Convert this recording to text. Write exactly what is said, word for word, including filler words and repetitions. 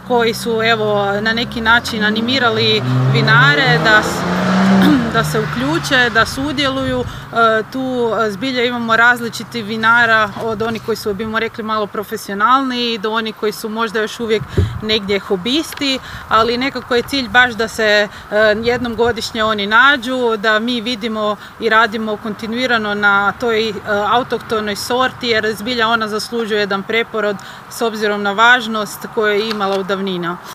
koji su evo na neki način animirali vinare da da se uključe, da sudjeluju. Tu zbilja imamo različiti vinara, od onih koji su, bimo rekli, malo profesionalniji do onih koji su možda još uvijek negdje hobisti, ali nekako je cilj baš da se jednom godišnje oni nađu, da mi vidimo i radimo kontinuirano na toj autohtonoj sorti, jer zbilja ona zaslužuje jedan preporod s obzirom na važnost koju je imala u davnina.